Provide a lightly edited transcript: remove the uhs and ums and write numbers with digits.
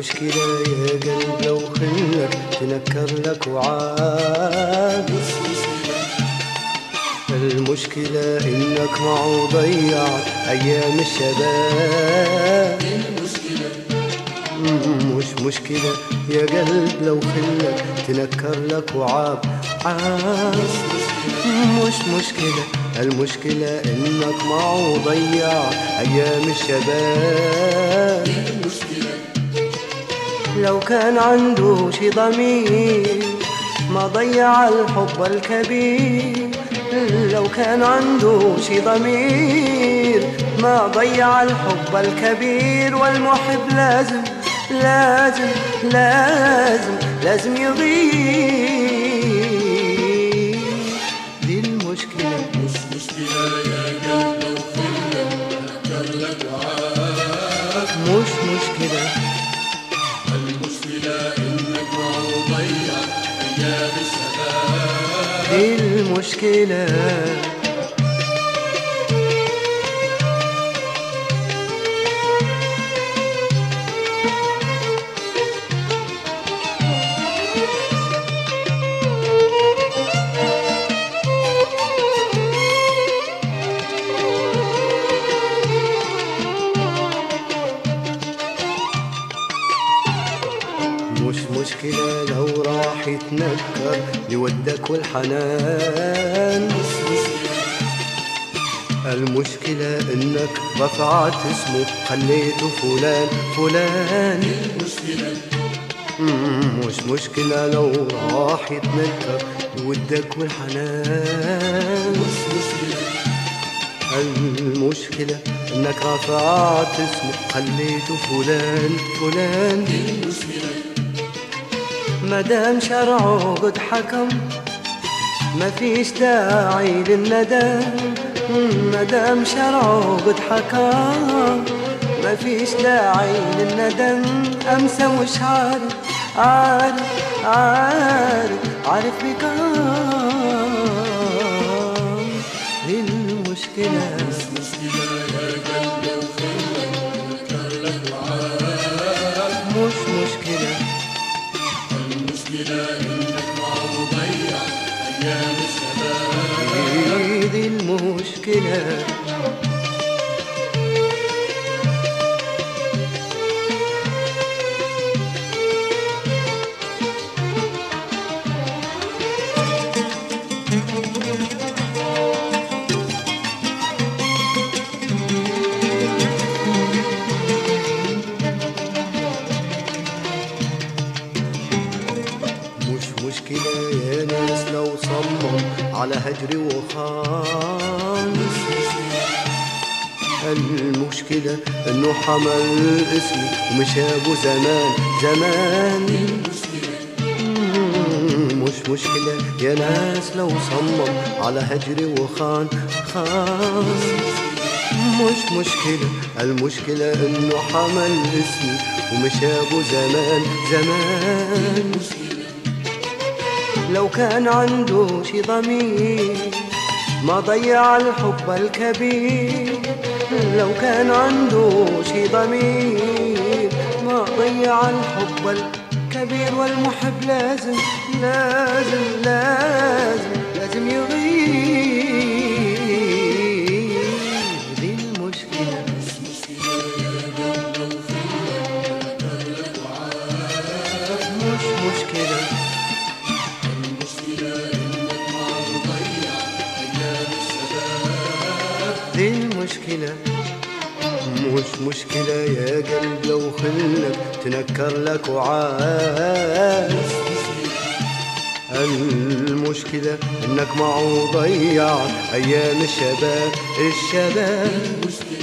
المشكلة يا قلب لو خلك تنكر لك وعاد. المشكلة إنك معه ضيعت أيام الشباب. مش مشكلة يا قلب لو خلك تنكر لك وعاب. مش مشكلة، المشكلة إنك معه ضيعت أيام الشباب. لو كان عنده شي ضمير ما ضيع الحب الكبير. لو كان عنده شي ضمير ما ضيع الحب الكبير. والمحب لازم لازم لازم لازم يغيب. دي المشكلة. مش مشكلة يا قلب لو خلك تنكر لك وعاد. مش مشكلة، المشكلة إنك معه ضيع أيام الشباب. دي المشكلة. مش مشكلة لو راح يتنكر لودك والحنان. المشكلة انك رفعت اسمه خليته فلان فلان. مش مشكلة لو راح يتنكر لودك والحنان. المشكلة انك رفعت اسمه خليته فلان فلان. مدام شرعه قد حكم ما فيش داعي للندم. مدام شرعه قد حكم ما فيش داعي للندم. أمسى مش عارف عارف عارف عارف بكام. للمشكلة مش مشكلة يا قلب لو خلك تنكر لك وعاد. مش مشكلة، المشكلة إنك معه ضيع أيام الشباب. دي المشكلة. مش مشكلة يا ناس لو صمم على هجري وخان. المشكلة انه حمل اسمي ومش ابو زمان زمان. مش مشكلة يا ناس لو صمم على هجري وخان خان. مش مشكلة، المشكلة انه حمل اسمي ومش ابو زمان زمان. لو كان عنده شي ضمير ما ضيع الحب الكبير. لو كان عنده شي ضمير ما ضيع الحب الكبير. والمحب لازم لازم لازم لازم يغيب. دي المشكلة. مش مشكلة يا قلب لو خلك تنكر لك وعاد. مش مشكلة، المشكلة إنك معه ضيع أيام الشباب. دي المشكلة. مش مشكلة يا قلب لو خلك تنكر لك وعاد. المشكلة انك معه ضيعت ايام الشباب الشباب.